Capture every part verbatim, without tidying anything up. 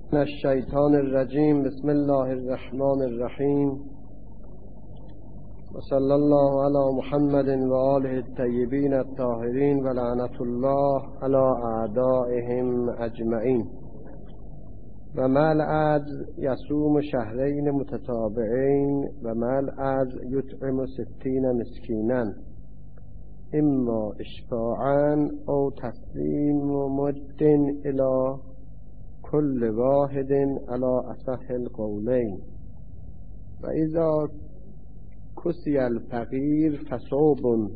من الشیطان الرجیم. بسم الله الرحمن الرحیم و صلی الله علی محمد و آله الطیبین الطاهرین و لعنت الله علی اعدائهم اجمعین. و مال عجز یصوم شهرین متتابعین و مال عجز یطعم ستین مسکینا اما اشباعا او تسلیم مد الی کل واحد علی اصح القولین. و اذا کسی الفقیر فصوب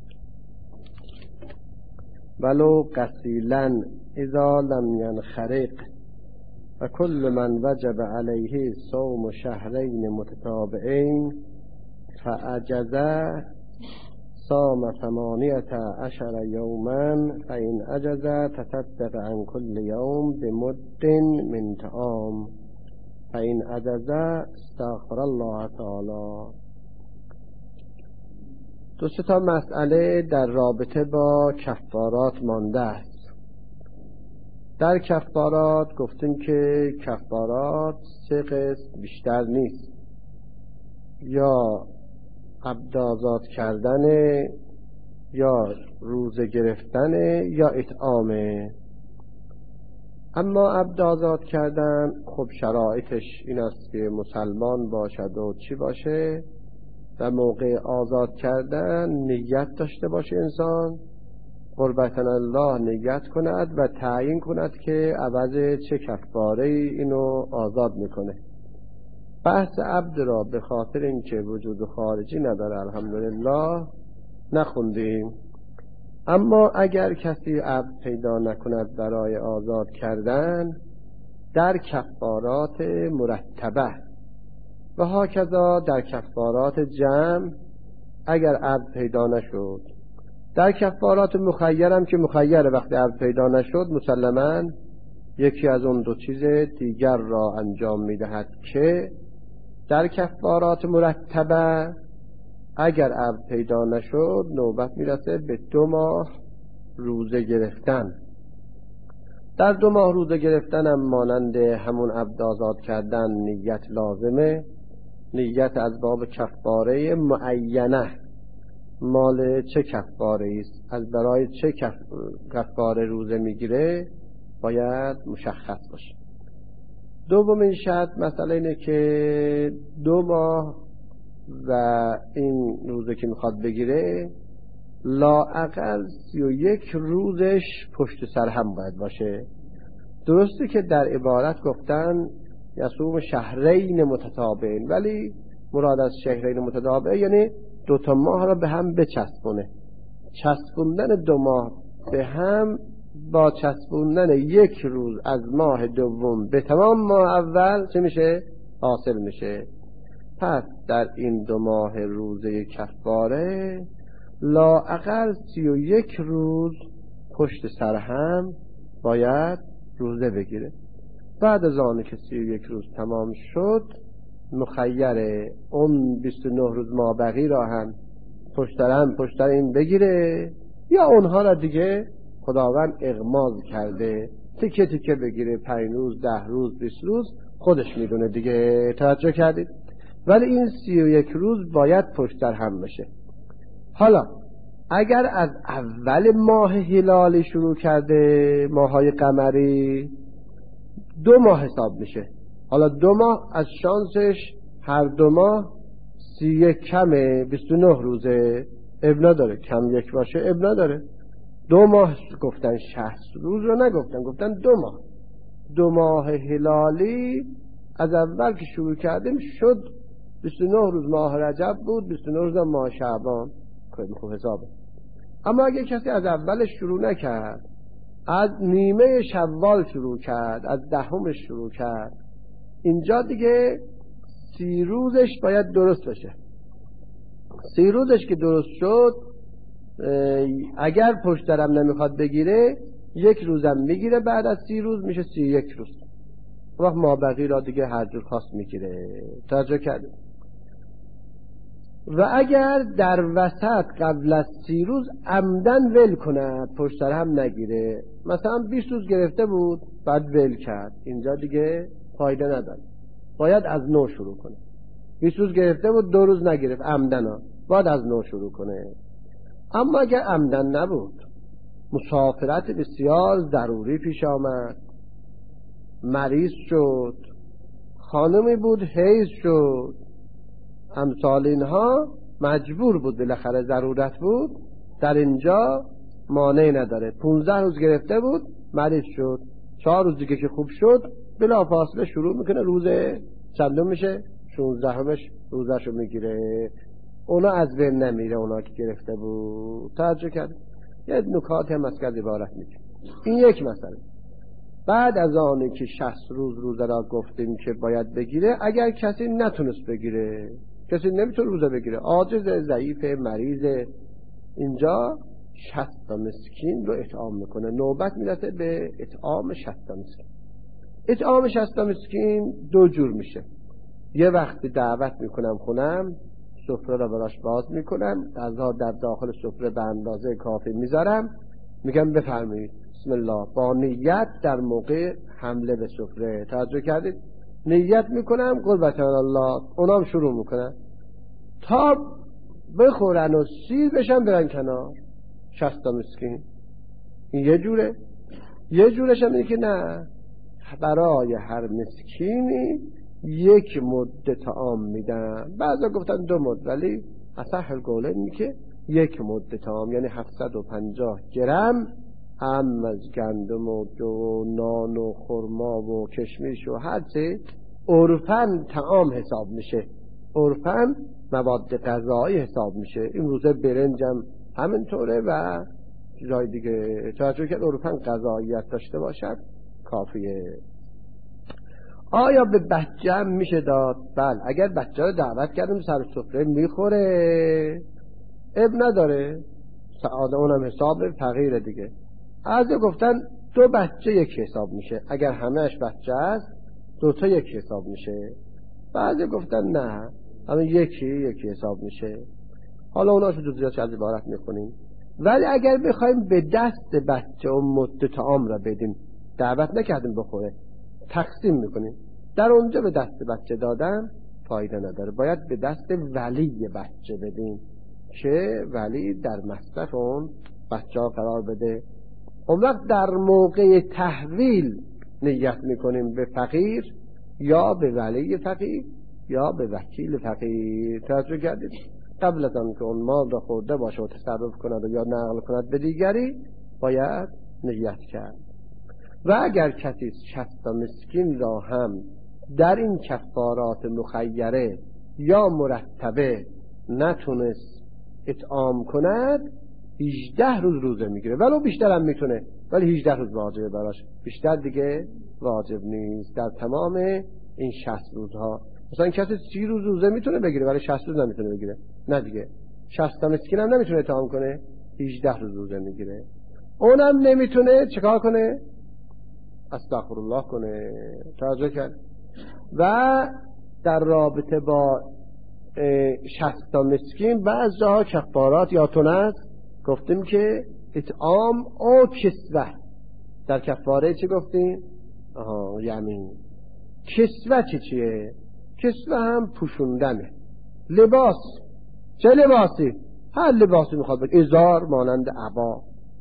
ولو قسیلا اذا لم ینخرق و کل من وجب علیه صوم شهرین متتابعین فعجزه صام ثمانیت عشر یوما فإن عجز تصدق عن كل يوم بمد من طعام فإن عجز استغفر الله تعالی. دو سه تا مسئله در رابطه با کفارات مانده است. در کفارات گفتیم که کفارات سه قسم بیشتر نیست، یا عبد آزاد کردن، یا روزه گرفتن، یا اطعامه. اما عبد آزاد کردن خب شرایطش این است که مسلمان باشد و چی باشه، و موقع آزاد کردن نیت داشته باشه انسان، قربتاً الله نیت کند و تعیین کند که عوض چه کفاره اینو آزاد میکنه. بحث عبد را به خاطر اینکه وجود خارجی نداره الحمدلله نخوندیم. اما اگر کسی عبد پیدا نکند برای آزاد کردن، در کفارات مرتبه و هاکذا در کفارات جمع اگر عبد پیدا نشد، در کفارات مخیرم که مخیره وقتی عبد پیدا نشد مسلماً یکی از اون دو چیز دیگر را انجام میدهد که در کفارات مرتبه اگر عبد پیدا نشد نوبت میرسه به دو ماه روزه گرفتن. در دو ماه روزه گرفتن هم مانند همون عبد آزاد کردن نیت لازمه. نیت از باب کفاره معینه، مال چه کفاره است، از برای چه کفاره روزه میگیره باید مشخص باشه. دومین شرط مسئله اینه که دو ماه و این روزه که میخواد بگیره لااقل سی و یک روزش پشت سر هم باید باشه. درسته که در عبارت گفتن یصوم شهرین متتابعین، ولی مراد از شهرین متتابعین یعنی دو تا ماه را به هم بچسبونه. چسبوندن دو ماه به هم با چسبوندن یک روز از ماه دوم به تمام ماه اول چه میشه؟ حاصل میشه. پس در این دو ماه روزه کفاره لااقل سی و یک روز پشت سر هم باید روزه بگیره. بعد از آن که سی و یک روز تمام شد مخیره اون بیست و نه روز مابقی را هم پشت سر هم پشت سر این بگیره، یا اونها را دیگه خداوند اغماض کرده تیکه تیکه بگیره، پنج روز، ده روز، بیست روز، خودش میدونه دیگه. توجه کردید؟ ولی این سی و یک روز باید پشت سر هم بشه. حالا اگر از اول ماه هلالی شروع کرده، ماهای قمری، دو ماه حساب میشه. حالا دو ماه از شانسش هر دو ماه سی یک کمه، بیست و نه روزه، ابنا داره، کم یک باشه ابنا داره. دو ماه گفتن شصت روز رو نگفتن، گفتن دو ماه. دو ماه هلالی از اول که شروع کردیم شد بیست و نه روز ماه رجب بود، بیست و نه روز ماه شعبان، خیلی خوب حسابه. اما اگه کسی از اولش شروع نکرد، از نیمه شوال شروع کرد، از دهمش شروع کرد، اینجا دیگه سی روزش باید درست بشه. سی روزش که درست شد، اگر پشت درم نمیخواد بگیره یک روزم میگیره، بعد از سی روز میشه سی یک روز. وقت ما بقی را دیگه هر جور خواست میگیره. توجه کردید؟ و اگر در وسط قبل از سی روز عمدن ول کند، پشت سر هم نگیره، مثلا بیست روز گرفته بود بعد ول کرد، اینجا دیگه فایده نداره، باید از نو شروع کنه. بیست روز گرفته بود دو روز نگرفت عمدن ها، باید از نو شروع کنه. اما اگر عمدن نبود، مسافرت بسیار ضروری پیش آمد، مریض شد، خانمی بود حیض شد، امثال اینها، مجبور بود بالاخره ضرورت بود، در اینجا مانع نداره. پونزده روز گرفته بود مریض شد، چهار روز دیگه که خوب شد بلافاصله شروع میکنه، روز چندم میشه؟ شونزدهمش روزشو میگیره، اونا از بین نمیره، اونا که گرفته بود. توجه کرد؟ یه نکات هم از کد عبارت میگه. این یک مسئله. بعد از آنی که شصت روز روزه را گفتیم که باید بگیره، اگر کسی نتونست بگیره، کسی نمیتونه روزه بگیره، عاجز، ضعیف، مریض، اینجا شصت مسکین رو اطعام میکنه. نوبت میرسه به اطعام شصت مسکین. اطعام شصت مسکین دو جور میشه. یه وقتی دعوت میکنم خونم، سفره را براش باز میکنم، غذا در داخل سفره به اندازه کافی میذارم، میگم بفرمایید بسم الله، با نیت در موقع حمله به سفره. توجه کردید؟ نیت میکنم، قربت الله، اونام شروع میکنن تا بخورن و سیر بشن برن کنار. شصت مسکین. این یه جوره. یه جورش هم اینه که نه، برای هر مسکینی یک مد طعام میدن. بعضا گفتن دو مد، ولی اصح القول اینه که یک مد طعام، یعنی هفتصد و پنجاه گرم هم از گندم و جو و نان و خرما و کشمیش و هر چه عرفاً طعام حساب میشه، عرفاً مواد غذایی حساب میشه. این روزه برنجم همینطوره و جای دیگه، توجه که عرفاً غذاییت داشته باشد کافیه. آیا به بچه هم میشه داد؟ بله، اگر بچه رو دعوت کردیم سر سفره میخوره اب نداره، سعاده اونم حساب فقیره دیگه. از گفتن دو بچه یک حساب میشه، اگر همهش بچه است دو تا یک حساب میشه. بعضی گفتن نه، همه یکی یکی حساب میشه. حالا اوناشو جزئیاتش از عبارت میکنیم. ولی اگر بخوایم به دست بچه و مد طعام را بدیم، دعوت نکردیم بخوره، تقسیم میکنیم، در اونجا به دست بچه دادن فایده نداره، باید به دست ولی بچه بدیم که ولی در مصرف اون بچه ها قرار بده. اون وقت در موقع تحویل نیت میکنیم به فقیر یا به ولی فقیر یا به وکیل فقیر. توجه کردید؟ قبل از آن که اون مال را خورده باشه و تصرف کند و یا نقل کند به دیگری باید نیت کرد. و اگر کسی شصت مسکین را هم در این کفارات مخیره یا مرتبه نتونست اطعام کند، هجده روز روزه میگیره، ولو بیشتر هم میتونه، ولی هجده روز واجبه براش، بیشتر دیگه واجب نیست در تمام این شصت روزها. مثلا کسی سی روز روزه میتونه بگیره ولی شصت روز نمیتونه بگیره، نه دیگه. شصت مسکین هم نمیتونه اطعام کنه، هجده روز روزه میگیره. اونم نمیتونه چیکار کنه؟ استغفرالله کنه. توجه کرد؟ و در رابطه با شصت مسکین بعض جاها کفارات یادتون است گفتیم که اطعام او کسوه. در کفاره چی گفتیم؟ آها یمین. کسوه چی چیه؟ کسوه هم پوشوندنه، لباس. چه لباسی؟ هر لباسی میخواد بگه، ازار مانند عبا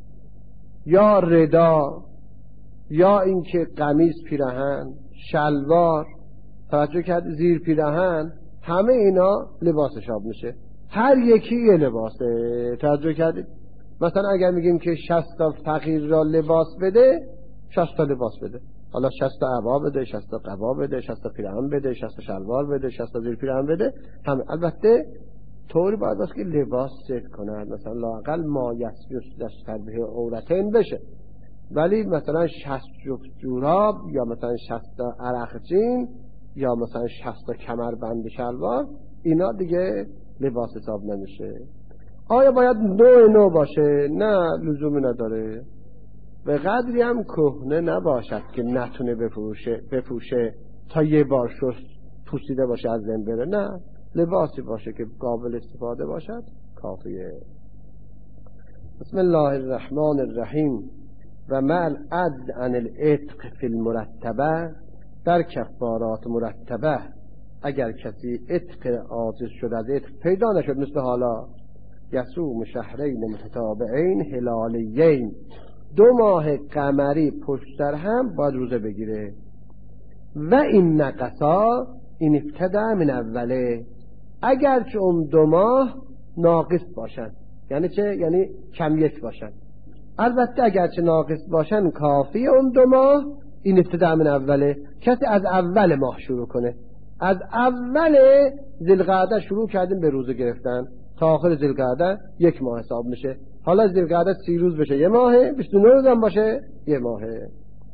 یا ردا یا اینکه قمیص پیراهن، شلوار، توجه کرد، زیر پیراهن، همه اینا لباس حساب میشه. هر یکی یه لباسه. توجه کردید؟ مثلا اگر میگیم که شصت تا فقیر را لباس بده، شصت تا لباس بده. حالا شصت تا عبا بده، شصت تا قبا بده، شصت تا پیراهن بده، شصت تا شلوار بده، شصت تا زیر پیراهن بده، همه. البته طوری باید باشه که لباس ست کنه، مثلا لااقل ما یسیس دستر به عورتین بشه. ولی مثلا شصت جفت جوراب یا مثلا شصت تا عرقچین یا مثلا شصت تا کمربند شلوار، اینا دیگه لباس حساب نمیشه. آیا باید نوع نو باشه؟ نه، لزومی نداره. به قدری هم کهنه نباشد که نتونه بپوشه بپوشه تا یه بار شست پوسیده باشه از بین بره. نه، لباسی باشه که قابل استفاده باشد کافیه. بسم الله الرحمن الرحیم. و مع العجز عن العتق فی المرتبه، در کفارات مرتبه اگر کسی عتق عاجز شد از عتق پیدا نشد، مثل حالا یصوم شهرین متتابعین هلالیین، دو ماه قمری پشت سر هم باید روزه بگیره. و این نقصا این ابتدا من اوله، اگر چه اون دو ماه ناقص باشن. یعنی چه؟ یعنی کم یک باشن. البته اگر چه ناقص باشن کافی اون دو ماه این ابتدا من اوله. کسی از اول ماه شروع کنه، از اول ذوالقعده شروع کردیم به روزه گرفتن تا آخر ذوالقعده یک ماه حساب میشه. حالا ذوالقعده سی روز بشه یه ماهه، بیست و نه روز هم باشه یه ماهه.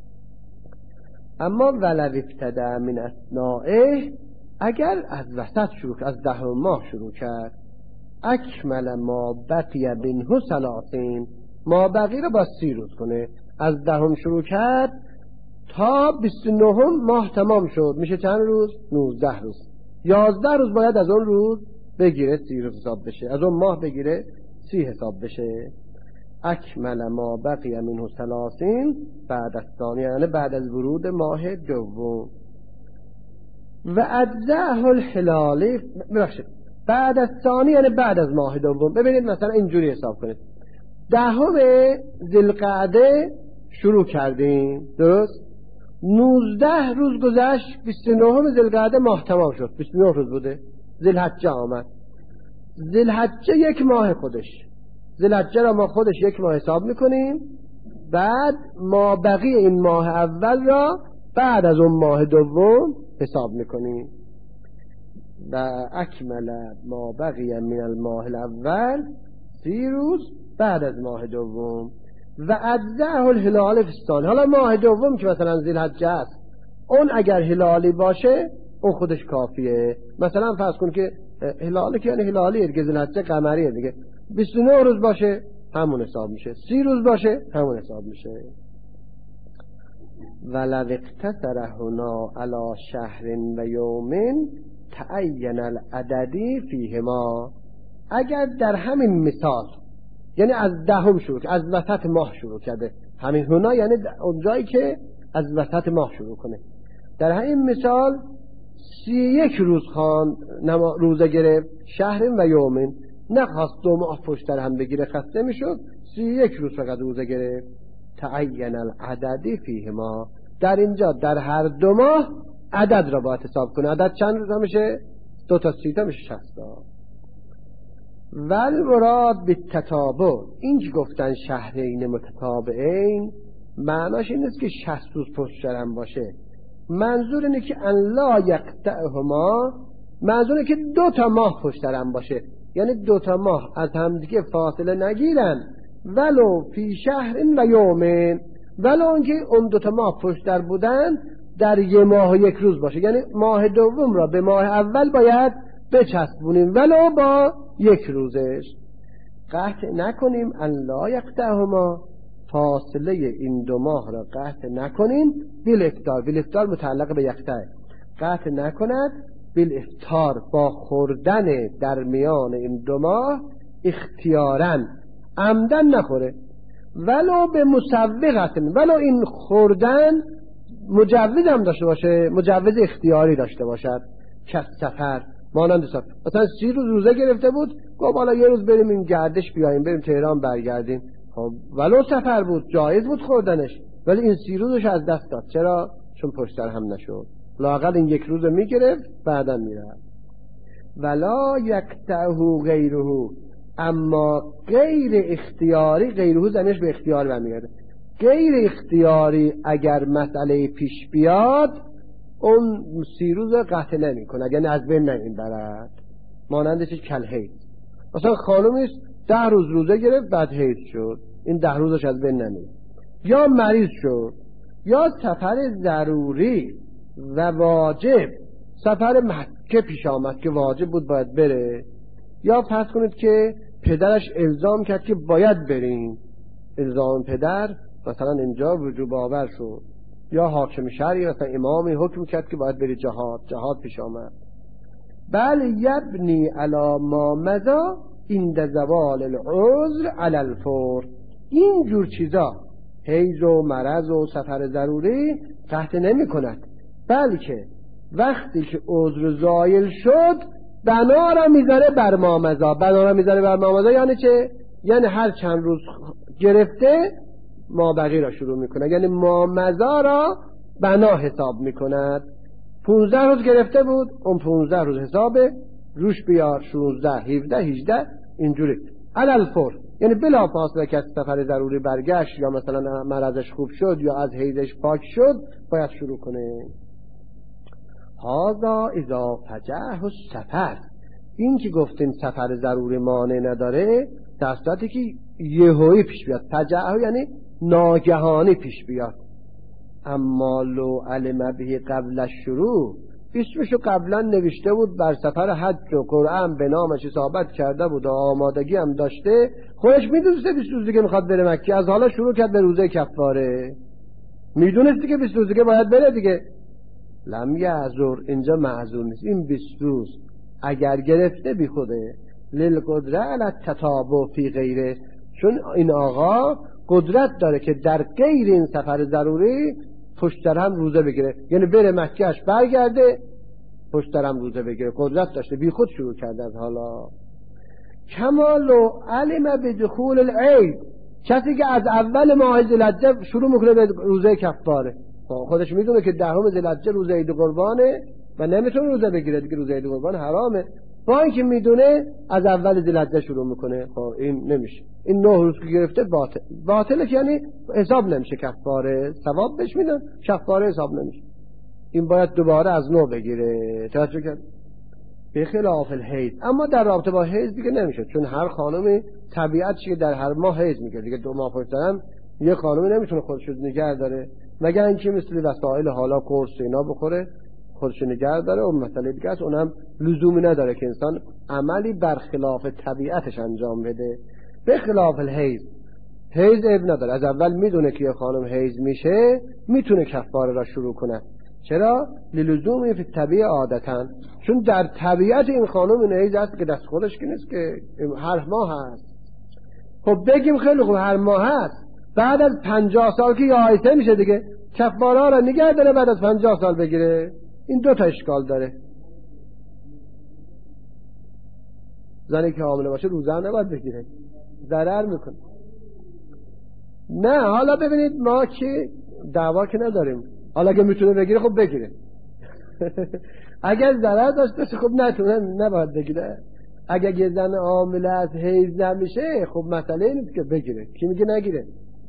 اما ولو ابتدا من اثنائه، اگر از وسط شروع، از دهم ماه شروع کرد، اکمل ما بقی بینه ثلاثین، ما بقی رو با سی روز کنه. از دهم شروع کرد تا بیست و نهم ماه تمام شد، میشه چند روز؟ نوزده روز. یازده روز باید از اون روز بگیره سی روز حساب بشه، از اون ماه بگیره سی حساب بشه. اکمل ما بقی منه ثلاثین بعد از ثانیه، یعنی بعد از ورود ماه دوم. و اجزاء الهلالی، ببخشید بعد از ثانیه یعنی بعد از ماه دوم. ببینید مثلا اینجوری حساب کنید، دهم ذوالقعده شروع کردیم، درست؟ نوزده روز گذشت، بیست و نهم ذوالقعده ماه تمام شد، بیست و نه روز بوده، ذوالحجه آمد. ذوالحجه یک ماه خودش، ذوالحجه را ما خودش یک ماه حساب میکنیم، بعد ما بقیه این ماه اول را بعد از اون ماه دوم حساب میکنیم. و اکمل ما بقیه من الماه الاول، سی روز بعد از ماه دوم. و اجزاء الهلال فی الثانی، حالا ماه دوم که مثلا ذوالحجه است، اون اگر هلالی باشه اون خودش کافیه. مثلا فرض کن که هلالی که یعنی هلالیه دیگه، ذوالحجه قمریه دیگه، بیست و نه روز باشه همون حساب میشه، سی روز باشه همون حساب میشه. ولو اقتصر هنا علی شهر و یوم تعین العددی فیهما، اگر در همین مثال، یعنی از دهم شروع، از وسط ماه شروع کرده، همین هنا یعنی اون جایی که از وسط ماه شروع کنه، در همین مثال سی یک روز خواند روزه گرفت، شهر و یومین، نخواست دو ماه پشت هم بگیره خسته میشد، سی یک روز فقط روزه گرفت. تعین العددی فیهما، در اینجا در هر دو ماه عدد را باید حساب کنه. عدد چند روز میشه؟ دو تا سی تا میشه شصت تا. ول مراد بالتتابع، اینج گفتن شهرین متتابعین، معناش این نیست که شصت روز پشت هم باشه، منظور اینه که ان لا یقطعهما، منظور اینه که دو تا ماه پشت هم باشه، یعنی دو تا ماه از هم دیگه فاصله نگیرن، ولو فی شهر و یومین، ولو اینکه اون دو تا ماه پشت در بودن در یه ماه و یک روز باشه، یعنی ماه دوم را به ماه اول باید بچسبونیم ولو با یک روزش. قطع نکنیم ان لا یقطعهما، فاصله این دو ماه را قطع نکنیم. بالافطار، بالافطار متعلق به یقطع، قطع نکند بالافطار، با خوردن در میان این دو ماه اختیاراً، عمدن نخوره، ولو به مسوغت، ولو این خوردن مجوز هم داشته باشه، مجوز اختیاری داشته باشد، که سفر مانند سفر، مثلا سی روز روزه گرفته بود، گفت حالا یه روز بریم این گردش بیاییم، بریم تهران برگردیم، خب ولو سفر بود جایز بود خوردنش، ولی این سی روزش از دست داد. چرا؟ چون پشت سر هم نشد، لااقل این یک روز میگرفت بعدا میرفت. ولا یقطعه غیره، اما غیر اختیاری، غیره زمینش به اختیار برمیگرده، غیر اختیاری اگر مسئله پیش بیاد اون سی روز قطع نمی کنه، اگر از بین نمی برد. مانند چیز کل حیض، مثلا خانومیست ده روز روزه گرفت بعد حیض شد، این ده روزش از بین نمی، یا مریض شد، یا سفر ضروری و واجب، سفر مکه پیش آمد که واجب بود باید بره، یا فرض کنید که پدرش الزام کرد که باید بریم، الزام پدر مثلا اینجا وجوب آور شد، یا حاکم شهری مثلا امامی حکم کرد که باید بری جهاد، جهاد پیش آمد، بل یبنی علی ما مضی عند زوال العذر علی الفور. این جور چیزا، حیض و مرض و سفر ضروری تحت نمی کند، بلکه وقتی که عذر زایل شد بنا را میذاره بر ما مضی. بنا را میذاره بر ما مضی یعنی چه؟ یعنی هر چند روز گرفته ما بقی را شروع میکنه، یعنی ما مضی را بنا حساب میکند. پونزده روز گرفته بود، اون پونزده روز حسابه روش بیار، شونزده، هفده، هجده، اینجوری علل فور، یعنی بلا فاصله که سفر ضروری برگشت یا مثلا مرضش خوب شد یا از حیضش پاک شد باید شروع کنه. هذا اذا فجأه السفر، این که گفتیم سفر ضروری مانع نداره در صورتی که یهویی پیش بیاد. فجأه یعنی ناگهانی پیش بیاد. اما لو علم به قبل الشروع، اسمشو قبلا نوشته بود بر سفر حج و قرآن به نامش اصابت کرده بود و آمادگی هم داشته، خودش میدونسته بیست روز دیگه میخواد بره مکه، از حالا شروع کرد به روزه کفاره، میدونسته که بیست روز دیگه باید بره دیگه. لم یعذر، اینجا معذور نیست. این بیست روز اگر گرفته بی خوده للقدره علی التتابع فی غیره، چون این آقا قدرت داره که در غیر این سفر ضروری پشترم روزه بگیره، یعنی بره مکهش برگرده پشترم روزه بگیره، قدرت داشته، بی خود شروع کرده از حالا. کما لو علم بدخول العید، کسی که از اول ماه ذوالحجه شروع میکنه به روزه کفاره، خودش میدونه که دهم ذوالحجه روزه عید قربانه و نمیتونه روزه بگیره دیگه، روزه عید قربان حرامه، با اینکه میدونه از اول ذوالحجه شروع میکنه، خب این نمیشه. این نه روز که گرفته باطل، باطله که یعنی حساب نمیشه کفاره، ثواب بهش میدن، کفاره حساب نمیشه. این باید دوباره از نو بگیره. توجه کن. به خلاف الحیض، اما در رابطه با حیض دیگه نمیشه، چون هر خانمی طبیعتش که در هر ماه حیض میگیره دیگه. دو ماه پشت هم یه خانمی نمیتونه خودش رو نگه داره، مگر اینکه مثل وسایل حالا قرص اینا بخوره خودش نگه داره. اون مسئله دیگه است، اونم لزومی نداره که انسان عملی برخلاف طبیعتش انجام بده. به خلاف الحیض، حیض عیب نداره، از اول میدونه که یه خانم حیض میشه میتونه کفاره را شروع کنه. چرا؟ للزومی فی الطبیعه عادتاً، چون در طبیعت این خانم این حیض هست که دست خودش که نیست که هر ماه هست. خب بگیم خیلی خوب هر ماه هست، بعد از پنجاه سال که یائسه میشه دیگه، کفاره را نگه داره بعد از پنجاه سال بگیره. این دو تا اشکال داره. زنی که حامله باشه روزه هم نباید بگیره، ضرر میکنه. نه حالا ببینید ما که دعوا که نداریم، حالا اگه میتونه بگیره خب بگیره اگر ضرر داشته خب نتونه نباید بگیره. اگر یه زن حامله از حیض نمیشه خب مسئله نیست که بگیره، کی میگه نگیره؟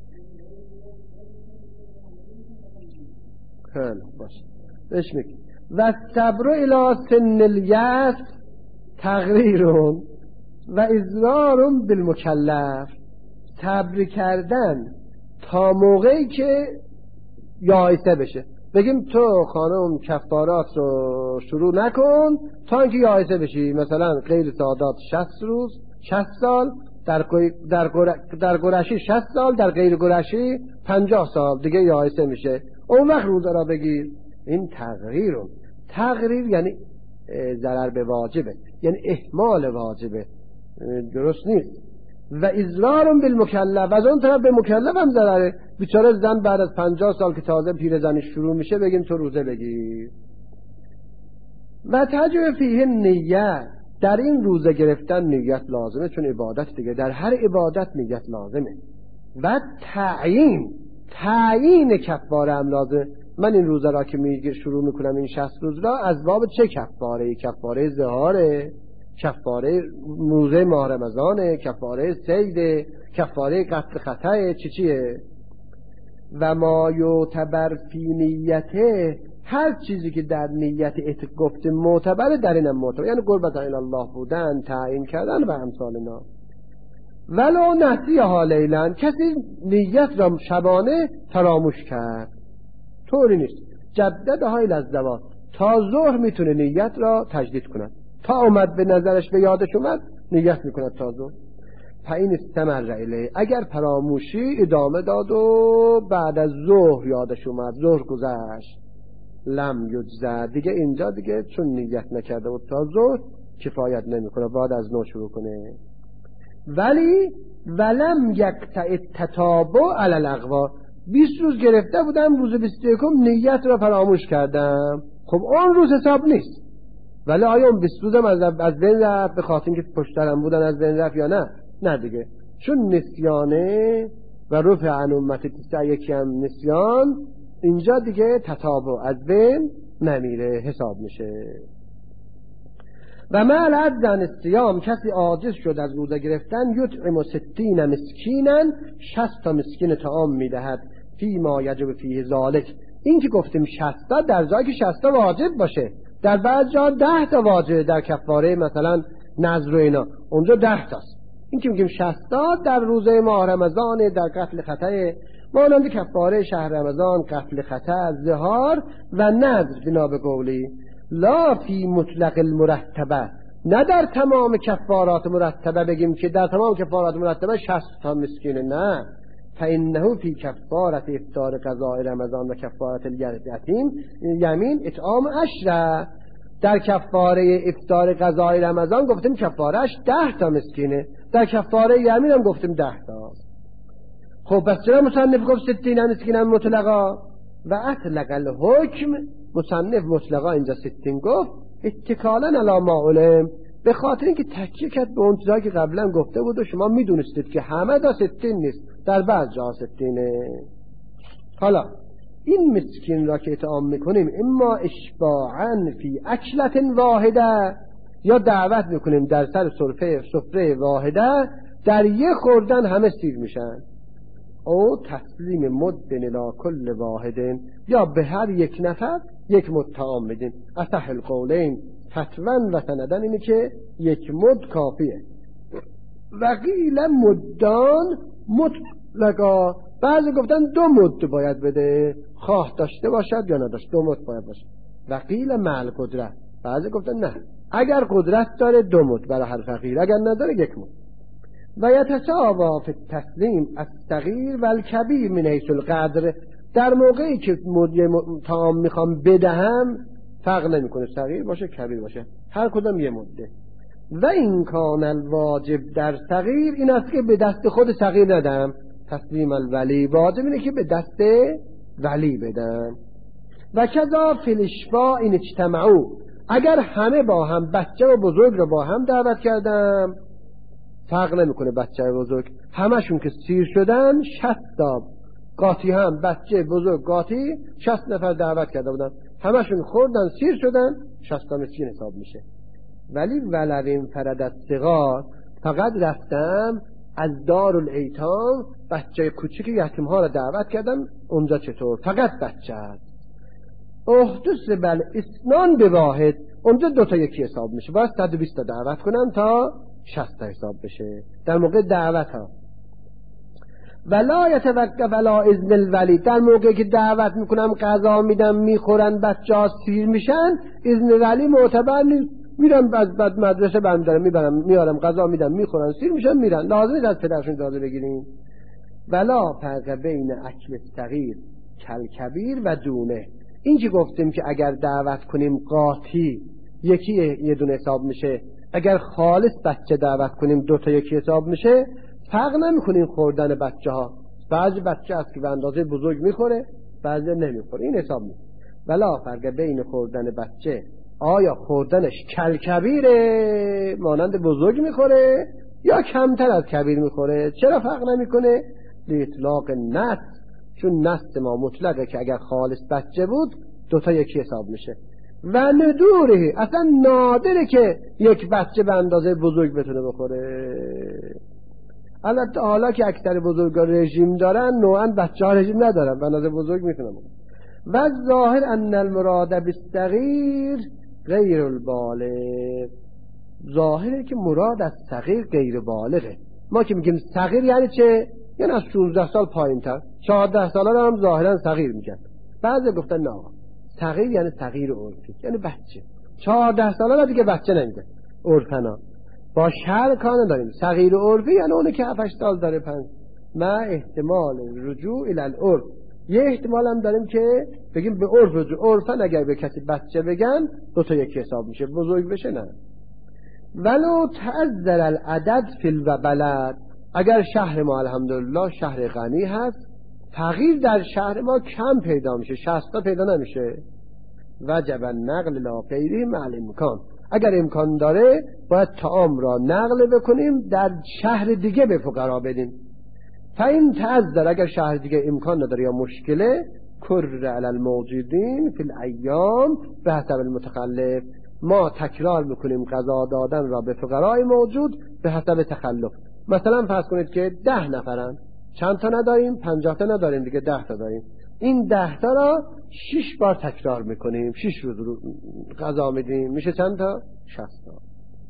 خیلی باشه بهش میگه و صبر الی سن الیأس تغییرون و اضرارون بالمکلف، صبر کردن تا موقعی که یائسه بشه. بگیم تو خانم کفارات رو شروع نکن تا اینکه یائسه بشی، مثلا غیر سادات شصت روز، شصت سال، در در در گرشی شصت سال، در غیر گرشی پنجاه سال دیگه یائسه میشه، اون وقت روزه را بگیر. این تغییرون، تغییر یعنی ضرر به واجبه، یعنی اهمال واجبه، درست نیست. و اضرارون بالمکلف، از اون طرف به مکلف هم ضرره. بیچاره زن بعد از پنجاه سال که تازه پیرزنی شروع میشه بگیم تو روزه بگیر. و تجب فیه نیت، در این روزه گرفتن نیت لازمه، چون عبادت دیگه، در هر عبادت نیت لازمه. و تعیین، تعیین کفاره هم لازمه. من این روزه را که میگیر شروع میکنم این شصت روز را، از باب چه کفاره؟ کفاره ظهاره، کفاره روزه ماه رمضانه، کفاره سیده، کفاره قتل خطأ، چی چیه؟ و ما یعتبر فی نیته، هر چیزی که در نیت ات گفته معتبره در اینم معتبر، یعنی قربت الی الله بودن، تعیین کردن و امثال اینا. ولو نسیها لیلا، کسی نیت را شبانه فراموش کرد، طوری نیست. جددها الی الزوال، تا ظهر میتونه نیت را تجدید کند، تا اومد به نظرش به یادش اومد نیت میکند تا ظهر. فاین استمر الیه، اگر فراموشی ادامه داد و بعد از ظهر یادش اومد، ظهر گذشت، لم یجزا، دیگه اینجا دیگه چون نیت نکرده و تا ظهر کفایت نمیکنه، باید از نو شروع کنه. ولی ولم یقطع التتابع علی الاقوا، بیست روز گرفته بودم، روز بیست و یکم نیت رو فراموش کردم، خب اون روز حساب نیست. ولی آیا اون بیست روزم از از بین رفت به خاطر اینکه پشترم بودن از بین رفت یا نه؟ نه دیگه، چون نسیانه و رفع عن امت تسع یکی هم نسیان، اینجا دیگه تتابع از بین نمیره، حساب میشه. و مع العجز عن الصیام، کسی عاجز شد از روزه گرفتن، یطعم ستین مسکینا، شصت تا مسکین طعام میدهد، فی ما یجب فیه ذالک. این که گفتیم شصت تا در جایی که شصت تا واجب باشه، در بعض جا ده تا واجب، در کفاره مثلا نذر و اینا اونجا ده تاست. این که میگیم شصت تا در روزه ماه رمضان، در قتل خطا، مانند کفاره شهر رمضان، قتل خطا، ظهار و نذر، بنا به قولی لا فی مطلق المرتبه، نه در تمام کفارات مرتبه بگیم که در تمام کفارات مرتبه شصت تا مسکین، نه. فانه فی کفاره افطار قضاء رمضان و کفاره الیتیم یمین اطعام عشره، در کفاره افطار قضاء رمضان گفتیم کفارهش ده تا مسکینه، در کفاره یمین هم گفتیم ده تا. خب پس چرا مصنف گفت ستین مسکین مطلقا و اطلق الحکم؟ مصنف مطلقا اینجا ستین گفت اتکالا علی ما علم، به خاطر اینکه تکیه کرد به اون چیزایی که قبلا گفته بود و شما میدونستید که همه دا ستین نیست، در بعض جا ستینه. حالا این مسکین را که اطعام میکنیم اما اشباعا فی اکلت واحده، یا دعوت میکنیم در سر سفره سفره واحده، در یک خوردن همه سیر میشن، او تسلیم مد الی کل واحدین، یا به هر یک نفر یک مد طعام میدیم. اصح القولین فتوا و سندن اینه که یک مد کافیه. و قیل مدان مطلقا، بعضی گفتن دو مد باید بده، خواه داشته باشد یا نداشت، دو مد باید باشه. و قیل مع القدرت، بعضی گفتن نه، اگر قدرت داره دو مد برای هر فقیر، اگر نداره یک مد. و یتساوا فی التسلیم الصغیر و الکبیر من حیث القدر، در موقعی که طعام میخوام بدهم فرق نمیکنه صغیر باشه کبیر باشه، هر کدام یه مده. و این کان الواجب در صغیر، این است که به دست خود صغیر ندم، تسلیم الولی، واجب اینه که به دست ولی بدم. و کذا فی الاشفاء این اجتمعوا، اگر همه با هم، بچه و بزرگ رو با هم دعوت کردم، فرق نمیکنه بچه و بزرگ، همشون که سیر شدن، شصت تا قاطی، هم بچه بزرگ قاطی شصت نفر دعوت کرده بودن، همشون خوردن سیر شدن، شصت تا مسکین حساب میشه. ولی ولو انفرد الصغار، فقط رفتم از دارالایتام بچه کوچیک یتیم ها رو دعوت کردم، اونجا چطور؟ فقط بچه هست. احدث بل اسنان به واحد، اونجا دوتا یکی حساب میشه، باید صد و بیست تا دعوت کنم تا شصت تا حساب بشه در موقع دعوت ها. ولا یتوقف ولا اذن الولی، در موقعی که دعوت میکنم غذا میدم میخورن بچه ها سیر میشن، اذن ولی معتبر نیست، میرم از بعد مدرسه برمیدارم میبرم میارم غذا میدم میخورن سیر میشن میرن، لازم نیست از پدرشون اجازه بگیریم. ولا فرق بین اکل صغیر کل کبیر و دونه، این که گفتیم که اگر دعوت کنیم قاطی یکی یه دونه حساب میشه، اگر خالص بچه دعوت کنیم دو تا یکی حساب میشه، فرق نمیکنیم خوردن بچه ها، بعضی بچه هست که به اندازه بزرگ میخوره بعضی نمیخوره، این حساب میشه. ولا فرق بین خوردن بچه، آیا خوردنش کل کبیره مانند بزرگ میخوره یا کمتر از کبیر میخوره، چرا فرق نمیکنه؟ اطلاق نص، چون نص ما مطلقه که اگر خالص بچه بود دوتا یکی حساب میشه. و ندوره، اصلا نادره که یک بچه به اندازه بزرگ بتونه بخوره. البته حالا که اکثر بزرگان رژیم دارن، نوعا بچه ها رژیم ندارن، به اندازه بزرگ میتونن. و ظاهر ان المراد بالصغیر غیر البالغ، ظاهره که مراد از صغیر غیر بالغه. ما که میگیم صغیر یعنی چه؟ یعنی از شانزده سال پایین تر، چهارده ساله رو هم ظاهرا صغیر میگن. بعضی گفتن نه صغیر یعنی صغیر عرفی، یعنی بچه. چهارده ساله رو دیگه بچه نمیگن عرفنا، با شر کانه داریم. صغیر عرفی یعنی اونه که هفت سال داره، پنج ما احتمال رجوع الی العرف، یه احتمال هم داریم که بگیم به عرف عرفن اگر به کسی بچه بگن دو تا یکی حساب میشه، بزرگ بشه نه. ولو تعذر العدد فی البلد، اگر شهر ما الحمدلله شهر غنی هست، فقیر در شهر ما کم پیدا میشه، شصت تا پیدا نمیشه، وجب النقل لا غیره مع الامکان، اگر امکان داره باید طعام را نقل بکنیم در شهر دیگه به فقرا بدیم. فاین تعذر، اگر شهر دیگه امکان نداره یا مشکله، کر علی الموجودین فی الایام به حسب المتخلف، ما تکرار میکنیم غذا دادن را به فقرای موجود به حسب تخلف. مثلا فرض کنید که ده نفرن، چند تا نداریم؟ پنجاه تا نداریم دیگه، ده تا داریم. این ده تا را شش بار تکرار میکنیم، شش روز رو غذا میدیم، میشه چند تا؟ شصت تا.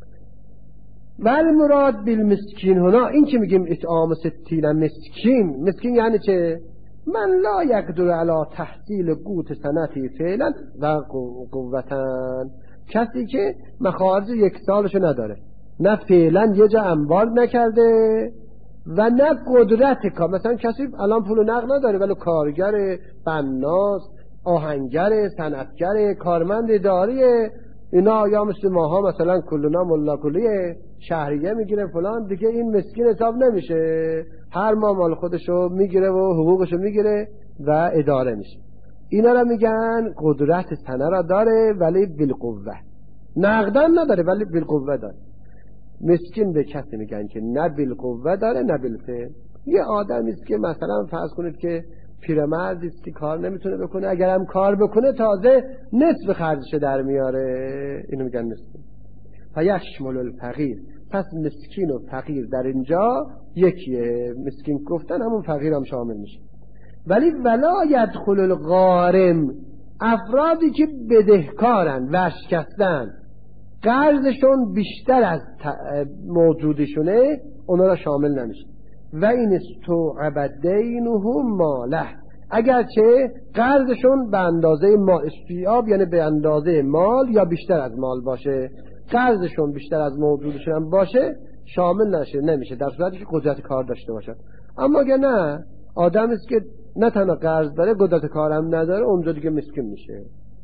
ولی مراد بالمسکین هنا، این که میگیم اطعام ستین مسکین، مسکین یعنی چه؟ من لا یقدر علی تحصیل قوت سنتی فعلا و قوتن، کسی که مخارج یک سالشو نداره، نه فعلا یه جا انبار نکرده و نه قدرت کار. مثلا کسی الان پول نقد نداره ولی کارگر، بناس، آهنگر، صنعتگر، کارمند اداریه، اینا یا مثل ماها مثلا کلنا ملا کلیه، شهریه میگیره فلان، دیگه این مسکین حساب نمیشه، هر ماه مال خودشو میگیره و حقوقشو میگیره و اداره میشه. اینا را میگن قدرت سنه را داره ولی بالقوه، نقدن نداره ولی بالقوه داره. مسکین به کسی میگن که نه بالقوه داره نه بالفعل. یه آدمی است که مثلا فرض کنید که پیرمردی است که کار نمیتونه بکنه، اگر هم کار بکنه تازه نصف خرجش در میاره، اینو میگن مسکین. فیشمل الفقیر، پس مسکین و فقیر در اینجا یکیه، مسکین گفتن همون فقیر هم شامل میشه. ولی ولا یدخل الغارم، افرادی که بدهکارن، ورشکستن، قرضشون بیشتر از موجودشونه، اونا را شامل نمیشه. و این استوعب دینهم ماله، اگرچه قرضشون به اندازه مال، استیعاب یعنی به اندازه مال یا بیشتر از مال باشه، قرضشون بیشتر از موجودشون هم باشه، شامل نشه نمیشه، در صورتی که قدرت کار داشته باشد. اما اگه نه، آدمی است که نه تنها قرض داره قدرت کارم نداره، اونجا دیگه مسکین میشه.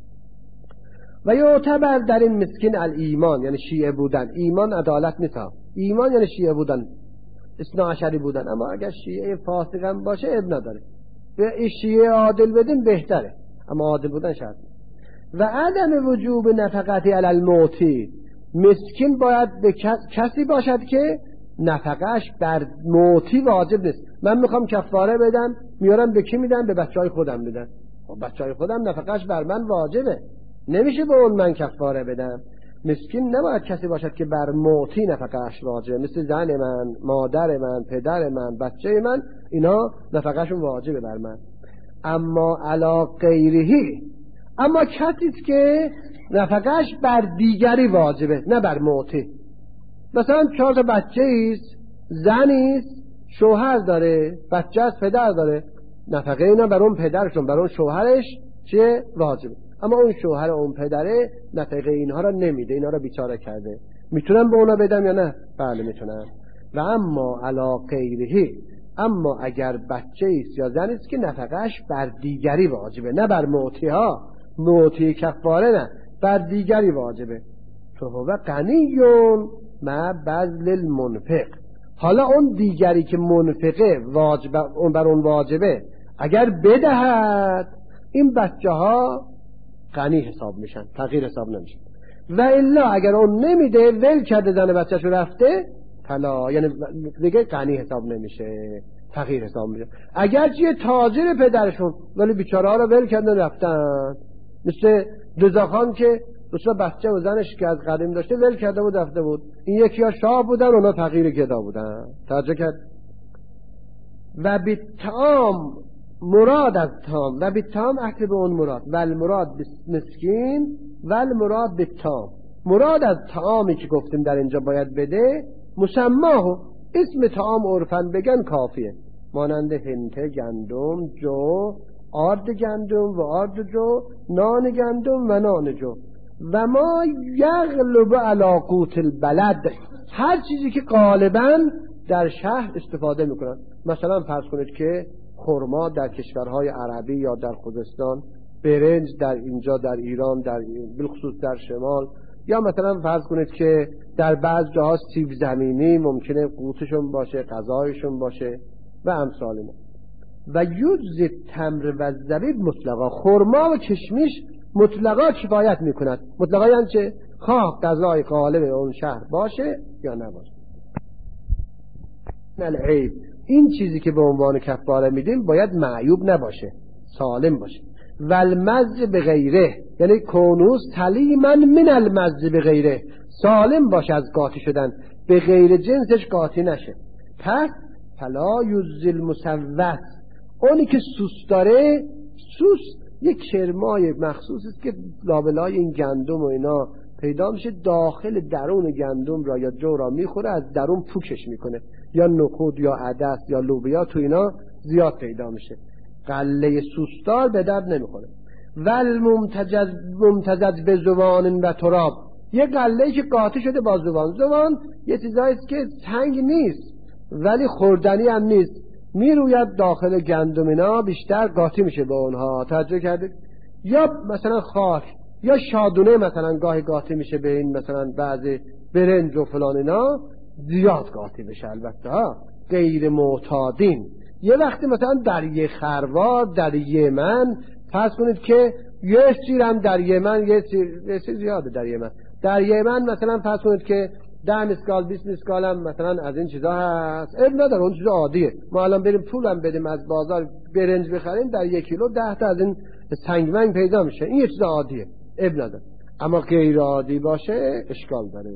و یعتبر در این مسکین الایمان، یعنی شیعه بودن. ایمان عدالت نیست، ایمان یعنی شیعه بودن، اثنا عشری بودن. اما اگر شیعه فاسق هم باشه اب نداره، به شیعه عادل بدیم بهتره، اما عادل بودن شرط. و عدم وجوب نفقتی علی الموتی، مسکین باید به کسی باشد که نفقهش بر موتی واجب نیست. من میخوام کفاره بدم، میارم به کی میدم؟ به بچهای خودم میدم. بچهای خودم نفقهش بر من واجبه، نمیشه به اون من کفاره بدم. مسکین نباید کسی باشد که بر موتی نفقهش واجبه، مثل زن من، مادر من، پدر من، بچه من، اینا نفقهشون واجبه بر من. اما علا غیرهی، اما کسی است که نفقهش بر دیگری واجبه نه بر موتی. مثلا چهار تا بچه ایست، زنی است، شوهر داره، بچه از پدر داره، نفقه اینا بر اون پدرشون، بر اون شوهرش چیه؟ واجبه. اما اون شوهر اون پدره نفقه اینها را نمیده، اینها را بیچاره کرده. میتونم به اونا بدم یا نه؟ بله میتونم. و اما علا غیرهی، اما اگر بچه ایست یا زنی است که نفقهش بر دیگری واجبه نه بر موتی ها، موتی کفاره نه، بر دیگری واجبه، تو هو غنیون مع بذل المنفق. حالا اون دیگری که منفقه واجب، اون بر اون واجبه، اگر بدهد این بچه ها غنی حساب میشن، فقیر حساب نمیشن. و الا اگر اون نمیده، ول کرده زن بچه‌شو رفته، فلا، یعنی دیگه غنی حساب نمیشه، فقیر حساب میشه. اگر چیه تاجر پدرشون ولی بیچاره ها رو ول کردن رفتن، مثل رضاخان که دوستا بچه و زنش که از قدیم داشته ول کرده بود رفته بود، این یکی ها شاه بودن، اونا فقیر گدا بودن. توجه کرد. و بالطعام، مراد از طعام، و بالطعام اصل به اون مراد، و المراد مسکین و المراد بالطعام، مراد از طعامی که گفتیم در اینجا باید بده، مسماه، اسم طعام عرفاً بگن کافیه، مانند هنته، گندم، جو، آرد گندم و آرد جو، نان گندم و نان جو، و ما یغلب علی قوت البلد، هر چیزی که غالباً در شهر استفاده میکنن. مثلا فرض کنید که خرما در کشورهای عربی یا در خوزستان، برنج در اینجا در ایران، در بالخصوص در شمال، یا مثلا فرض کنید که در بعض جاها سیب زمینی ممکنه قوتشون باشه، غذایشون باشه و امثال اینا. و یجزی تمر و زبیب مطلقا، خرما و کشمیش مطلقا کفایت میکند. مطلقا یعنی چه؟ خواه غذای غالب اون شهر باشه یا نباشه. العیب، این چیزی که به عنوان کفاره میدیم باید معیوب نباشه، سالم باشه. و المز به غیره، یعنی کونوس تلیما من المز به غیره، سالم باشه از قاطی شدن، به غیر جنسش قاطی نشه. پس فلا یزل مسوس، اونی که سوس داره، سوس یک کرمای مخصوصی است که لابلای این گندم و اینا پیدا میشه، داخل درون گندم را یا جو را میخوره، از درون پوکش میکنه، یا نخود یا عدس یا لوبیا تو اینا زیاد پیدا میشه. غله سوستار به درد نمیخوره. ول ممتزج ممتزج به زبان و تراب، یه غله‌ای که قاطی شده با زبان. زبان یه چیزایی است که تنگ نیست ولی خوردنی هم نیست، میروید داخل گندم اینا، بیشتر قاطی میشه با اونها. توجه کردید؟ یا مثلا خاک یا شادونه مثلا گاهی قاطی میشه به این مثلا بعضی برنج و فلان اینا، زیاد قاطی بشه البته ها، غیر معتادین. یه وقتی مثلا در یه خروار در یمن فرض کنید که یه سیرم در یمن، یه سیر, یه سیر زیاده در یمن، در یمن مثلا فرض کنید که ده مسکال بیست مسکال هم مثلا از این چیزا هست، اب نداره، اون چیزا عادیه. ما الان بریم پولم بدیم از بازار برنج بخریم، در یک کیلو ده تا از این سنگمنگ پیدا میشه، این یه چیز عادیه، اب نداره. اما غیر عادی باشه اشکال داره.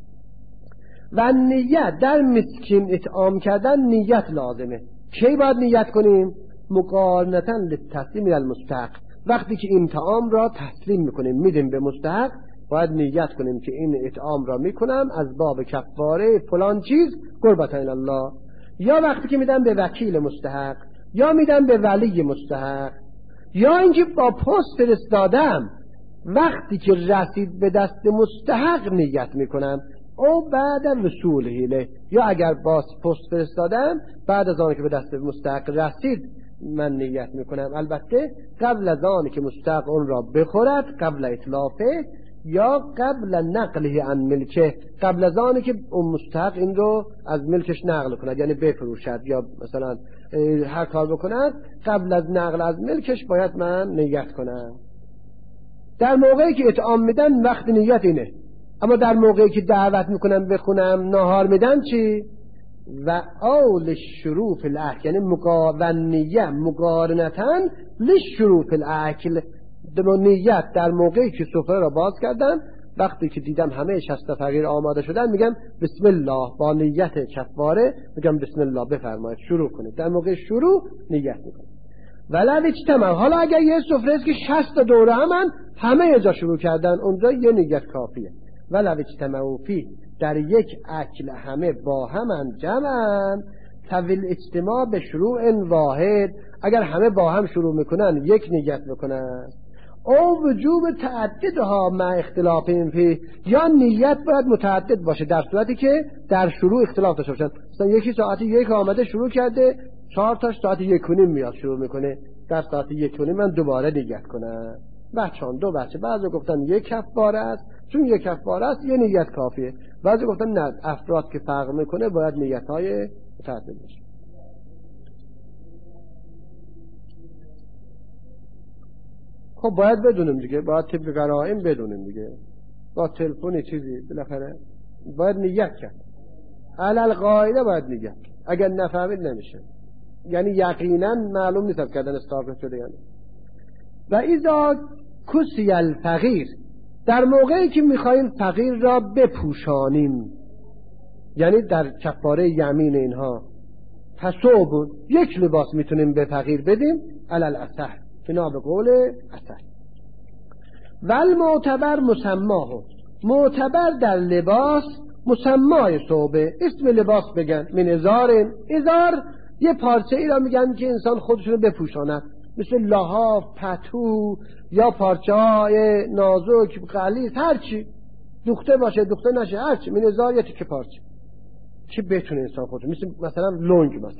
و نیت در مسکین اطعام کردن نیت لازمه. کی باید نیت کنیم؟ مقارنتاً للتسلیم المستحق، وقتی که این طعام را تسلیم میکنیم میدیم به مستحق، باید نیت کنیم که این اطعام را میکنم از باب کفاره فلان چیز قربتا الله، یا وقتی که میدم به وکیل مستحق، یا میدم به ولی مستحق، یا اینکه با پست فرستادم وقتی که رسید به دست مستحق نیت میکنم، او بعد از رسول هیله، یا اگر با پست فرستادم بعد از آن که به دست مستحق رسید من نیت میکنم، البته قبل از آن که مستحق اون را بخورد، قبل اطلافه، یا قبل نقله عن ملکه، قبل از آن که اون مستحق این رو از ملکش نقل کند، یعنی بفروشد یا مثلا هر کار بکند، قبل از نقل از ملکش باید من نیت کنم. در موقعی که اطعام میدن وقت نیت اینه، اما در موقعی که دعوت میکنم بخونم ناهار میدن چی؟ و اول شروع فی الاکل، یعنی مقاونیه مقارنتاً لشروع فی الاکل، نیت در موقعی که سفره را باز کردم، وقتی که دیدم همه شصت فقیر آماده شدن میگم بسم الله، با نیت کفاره میگم بسم الله بفرمایید شروع کنید. در موقع شروع نیت میکنید. ولو اجتمع، حالا اگر یه سفره است که شصت دوره همن، همه جا شروع کردن، اونجا یه نیت کافیه. ولو اجتمعوا فی، در یک اکل همه با هم جمعن، طویل اجتماع به شروع واحد، اگر همه با هم شروع میکنن یک نیت میکنن. او وجوب تعددها مع اختلاف این فی، یا نیت باید متعدد باشه در صورتی که در شروع اختلاف داشته باشن. مثلا یکی ساعتی یک آمده شروع کرده، چهار تاش ساعت یک و نیم میاد شروع میکنه، در ساعت یک و نیم من دوباره نیت کنم. بچه‌ان دو بچه، بعضی گفتن یک کفاره است، چون یک کفاره است یه نیت کافیه. بعضی گفتن نه، افراد که فرق میکنه باید نیت‌های متعدد باشه. خب باید بدونیم دیگه، باید طبق قرائن بدونیم دیگه، با تلفن چیزی بالاخره باید نیت کرد. علل قاعده باید نیت، اگر نفهمید نمیشه، یعنی یقینا معلوم نیست کردن استاقه شده یعنی. و اذا کسی الفقیر، در موقعی که میخواییم فقیر را بپوشانیم، یعنی در کفاره یمین اینها، تصوب یک لباس میتونیم به فقیر بدیم، علل اصح فنا به قول اصح. ول معتبر مسماه، معتبر در لباس مسمای صوبه، اسم لباس بگن. من ازار، ازار یه پارچه ای را میگن که انسان خودشونو بپوشاند، مثل لحاف، پتو یا پارچه های نازک غلیظ، هرچی دوخته باشه دوخته نشه، هرچی من ازار یه تیکه پارچه که بتونه انسان خودشون، مثل مثلا لنگ مثلا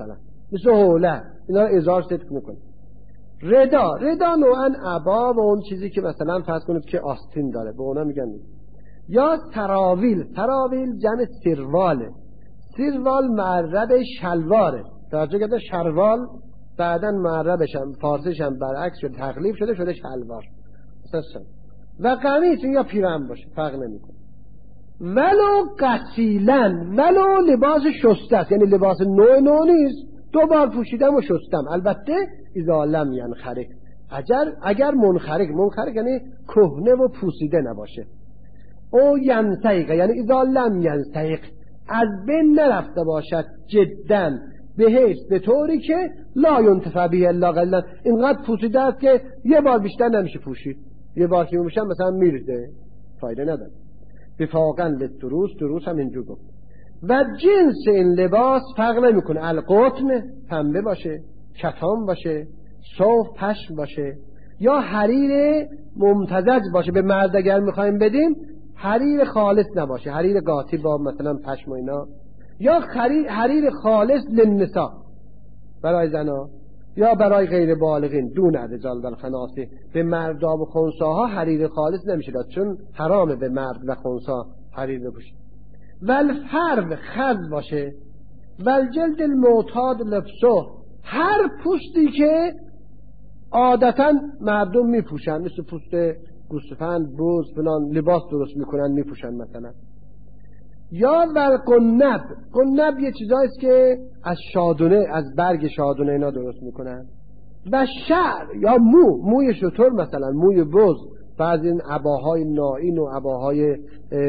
مثل حوله اینا رو ازار صدق میکنه. ردا ردا نوعا عبا و اون چیزی که مثلا فرض کنید که آستین داره به اونا میگن. یا سراویل، سراویل جمع سرواله، سروال معرب شلواره، توجه کرده شلوال بعدن معربش هم فارسیش هم برعکس شد تقلیب شده شده شلوار سسن. و قمیص یا پیرهن باشه فرق نمیکنه. ولو قسیلن، ولو لباس شسته است، یعنی لباس نو نو نیست، دو بار پوشیدم و شستم، البته اذا لم ینخرق، اگر اگر منخرق، منخرق یعنی کهنه و پوسیده نباشه. او ینسیق یعنی اذا لم ینسیق، از بین نرفته باشد جدا به حیث به طوری که لا ینتفع به الا قلیلا، اینقدر پوسیده است که یه بار بیشتر نمیشه پوشید، یه بار که میشم مثلا میرده فایده نداره. بفاقن للدروس، دروس هم اینجور گفت. و جنس این لباس فرق نمیکنه، القطن پنبه باشه، کتان باشه، صوف پشم باشه، یا حریر ممتزج باشه. به مرد اگر میخوایم بدیم حریر خالص نباشه، حریر قاطی با مثلا پشم و اینا، یا حریر, حریر خالص للنساء برای زنا، یا برای غیر بالغین دون الرجال و الخناسی. به مردا و خنساها حریر خالص نمیشه داد چون حرامه به مرد و خنسا حریر بپوشه. والفرو خز باشه، والجلد المعتاد لبسه، هر پوستی که عادتا مردم میپوشن، مثل پوست گوسفند، بز، فلان لباس درست میکنن میپوشن مثلا. یا والقنب، قنب یه چیزایی است که از شادونه، از برگ شادونه اینا درست میکنن. و شعر یا مو، موی شتر مثلا، موی بز، بعضی این عباهای نائین و عباهای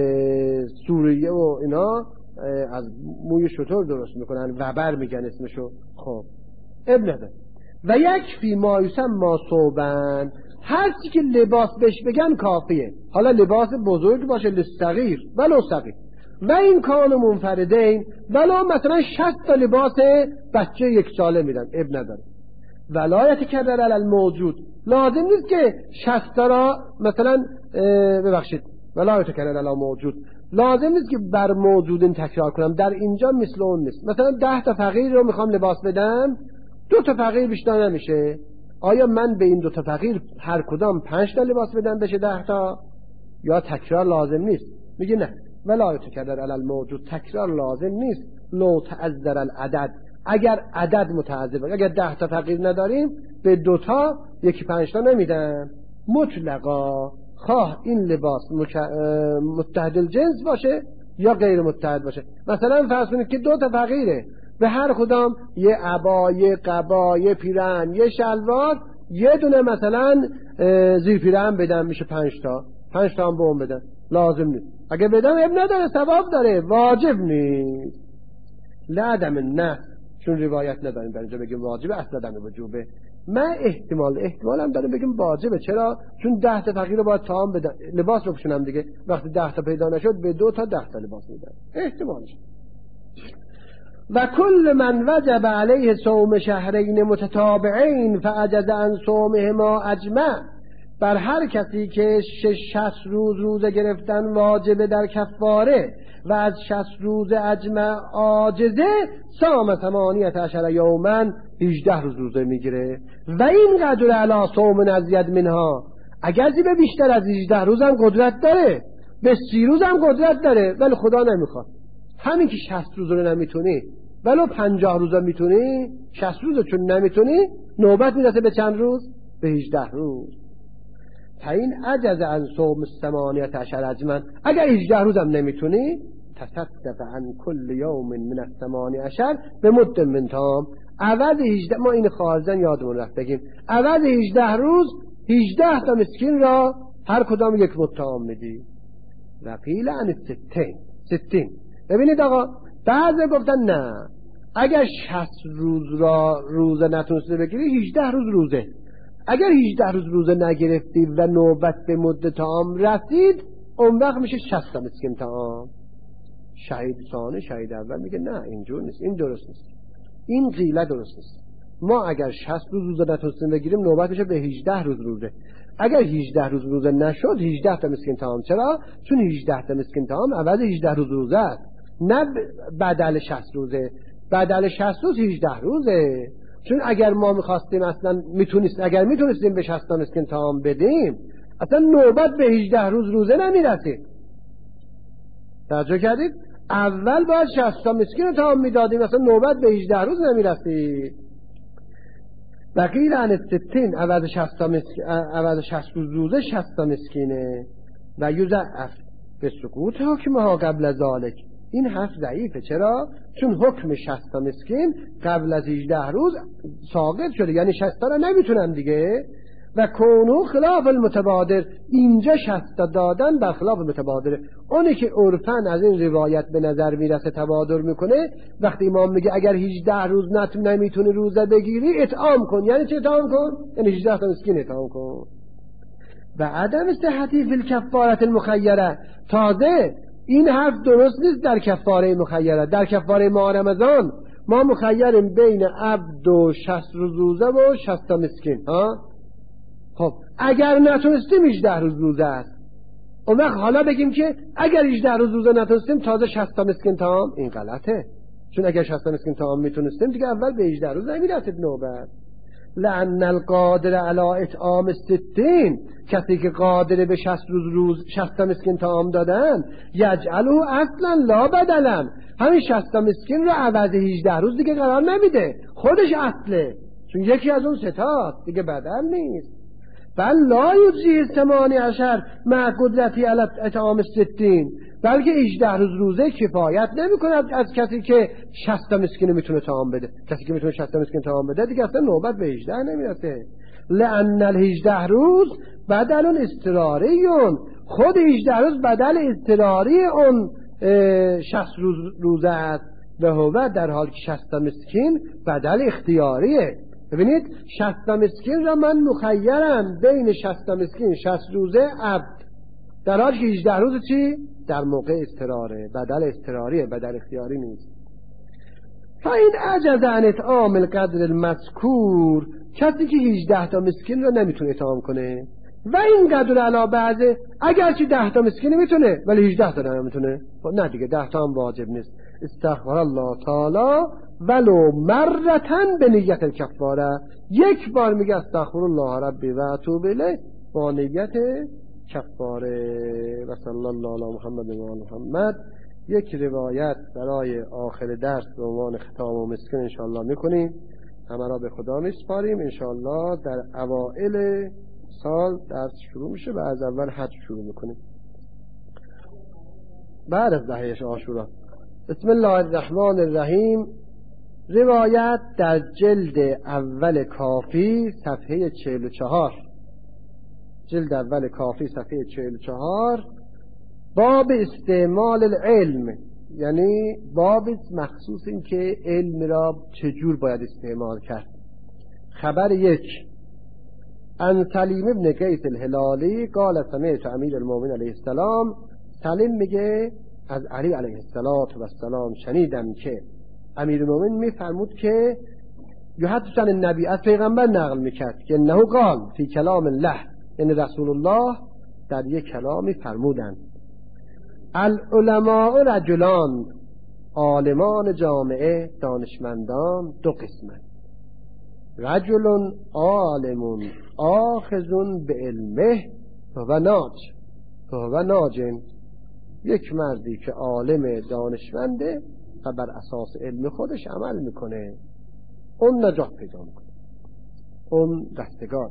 سوریه و اینا از موی شتر درست میکنن، وبر میگن اسمشو. خب ابن نداره. و یک فی مایوسم ما صوبن، هر چی که لباس بهش بگن کافیه، حالا لباس بزرگ باشه لصغیر ولو صغیر، و این کان منفردین، ولو مثلا شصت تا لباس بچه یک ساله میدن ابن نداره. ولایت کدر علی الموجود، لازم نیست که شصت تا را مثلا ببخشید ولایت کدر علی موجود، لازم نیست که بر موجودین تکرار کنم، در اینجا مثل اون نیست. مثلا ده تا فقیر رو میخوام لباس بدم، دو تا فقیر بیشتر نمیشه، آیا من به این دو تا فقیر هر کدام پنج تا لباس بدم بشه ده تا؟ یا تکرار لازم نیست؟ میگه نه، ولایت کدر علی الموجود، تکرار لازم نیست. لو تعذر العدد، اگر عدد متعذر باشه، اگر ده تا فقیر نداریم به دو تا یکی پنج تا نمیدن مطلقا، خواه این لباس متحد الجنس باشه یا غیر متحد باشه. مثلا فرض کنید که دو تا فقیره، به هر کدام یه عبا، یه قبا، یه پیرهن، یه شلوار، یه دونه مثلا زیر پیرهن بدن، میشه پنج تا، پنج تا هم به اون بدن، لازم نیست. اگه بدن اب نداره، ثواب داره، واجب نیست. لعدم نه، چون روایت نداریم در اینجا بگیم واجبه، اصلا دم وجوبه. من احتمال احتمال هم داریم بگیم واجبه. چرا؟ چون ده تا فقیر رو باید طعام بدن، لباس بپوشونم دیگه، وقتی ده تا پیدا نشد به دو تا ده تا لباس میدن، احتمالش. و کل من وجب علیه صوم شهرین متتابعین فعجز عن صومهما اجمع، بر هر کسی که شش شصت روز روزه گرفتن واجبه در کفاره و از شصت روز اجمع عاجزه، صام ثمانیت عشر یومن، هجده روز روزه میگیره. و این قدر علی صوم ازید منها، اگر زیبه بیشتر از هجده روز هم قدرت داره، به سی روز هم قدرت داره، ولی خدا نمیخواد. همین که شصت روز رو نمیتونی، ولو پنجاه روز میتونی، شصت روز چون نمیتونی، نوبت میرسه به چند روز؟ به هجده روز. تا این عجز عن صوم ثمانیت عشر اجمع، اگر هجده روز هم نمیتونی، تصدق عن کل یوم من الثمانی عشر به مد من تام، عوض هجده، ما این خارجن یادمون رفت بگیم، عوض هجده روز هجده تا مسکین را هر کدام یک مد تام میدی. و قیل عن ستین، ستین. ببینید آقا، بعضی گفتن نه، اگر شصت روز را روزه نتونسته بگیری، هجده روز روزه. اگر هجده روز روزه نگرفتی و نوبت به مدت طعام رسید، اون وقت میشه شصت تا مسکین طعام. شهید ثانی، شهید اول میگه نه اینجور نیست، این درست نیست، این قیله درست نیست. ما اگر شصت روز روزه نتونستیم بگیریم، نوبت میشه به هجده روز روزه. اگر هجده روز روزه نشد، هجده تا مسکین طعام. چرا؟ چون هجده تا مسکین طعام عوض هجده روز روزه است، نه بدل شصت روزه. بدل شصت روز هجده روزه. چون اگر ما میخواستیم اصلا میتونست اگر میتونستیم به شصت مسکین طعام بدیم اصلا نوبت به هجده روز روزه نمیرسید. توجه کردید؟ اول باید شصت مسکین طعام میدادیم اصلا نوبت به هجده روز نمیرسید. بقیل عن ستین عوض شصت مسکین عوض شصت روز روزه شصت مسکینه و یضعف به سقوط حکمها قبل ذالک. این حرف ضعیفه. چرا؟ چون حکم شصت مسکین قبل از هجده روز ساقط شده، یعنی شصت را نمیتونن دیگه. و کونو خلاف المتبادر، اینجا شصت دادن بر خلاف متبادره. اونی که عرفن از این روایت به نظر میرسه تبادر میکنه، وقتی امام میگه اگر هجده روز نتون نمیتونی روزه بگیری اطعام کن. یعنی چه اطعام کن؟ یعنی هجده تا مسکین اطعام کن. و عدم صحتی فی الکفاره المخیره، تازه این حرف درست نیست در کفاره مخیره. در کفاره ماه رمضان ما مخیریم بین عبد و شصت روزه و شصت مسکین. ها خب اگر نتونستیم هجده روز روزه است، اون وقت حالا بگیم که اگر هجده روز روزه نتونستیم تازه شصت مسکین طعام، این غلطه. چون اگر شصت مسکین طعام میتونستیم دیگه اول به هجده روز نمیرسید نوبت. لأن القادر علی اطعام ستین، کسی که قادر به شصت روز روز شصت مسکین طعام دادن، یجعله اصلا لا بدلا، همین شصت مسکین رو عوض هجده روز دیگه قرار نمیده، خودش اصله، چون یکی از اون ستاست دیگه، بدل نیست. بل لا یجزی ثمانی عشر مع قدرتی علی اطعام ستین، بلکه هجده روز روزه کفایت نمیکنه از کسی که شصت مسکین میتونه طعام بده. کسی که میتونه شصت مسکین طعام بده دیگه اصلا نوبت به هجده نمیرسه. لأن الهجده روز بدل اضطراریون، خود هجده روز بدل اضطراری اون شصت روز روزه است. و هو در حال که شصت مسکین بدل اختیاریه. ببینید شصت مسکین را من مخیرم بین شصت مسکین شصت روزه عبد، در حال که هجده روز چی؟ در موقع اضطراره، بدل اضطراریه، بدل اختیاری نیست. فاین عجز عن اطعام القدر المذکور، کسی که هجده تا مسکین را نمیتونه اطعام کنه، و این قدر علا بعضه، اگرچه ده تا مسکین میتونه ولی هجده تا نمیتونه، نه دیگه ده تا هم واجب نیست. استغفر الله تعالی ولو مرتن به نیت الکفاره، یک بار میگه استغفر الله ربی و اتوب الیه با نیت کفاره. و صلی الله علی محمد و آل محمد. یک روایت برای آخر درس به عنوان ختام و مسکین انشاءالله میکنیم. همه را به خدا میسپاریم. انشاءالله در اوائل سال درس شروع میشه و از اول حج شروع میکنیم بعد از دهه عاشورا. بسم الله الرحمن الرحیم. روایت در جلد اول کافی صفحه چهل و چهار، جلد اول کافی صفحه چهل و چهار، باب استعمال العلم، یعنی باب مخصوص این که علم را چجور باید استعمال کرد. خبر یک: ان سلیم ابن قیس الهلالی قال سمعت امیر المؤمنین علیه السلام، سلیم میگه از علی علیه السلام شنیدم که امیر المؤمنین میفرمود که یحدث عن النبی، از پیغمبر نقل میکرد که انه قال فی کلام الله، یعنی رسول الله در یک کلامی فرمودند: العلماء رجلان، عالمان جامعه دانشمندان دو قسمند. رجل عالم آخذ به علمه و ناج و ناجن، یک مردی که عالم دانشمنده و بر اساس علم خودش عمل میکنه، اون نجات پیدا میکنه، اون رستگار.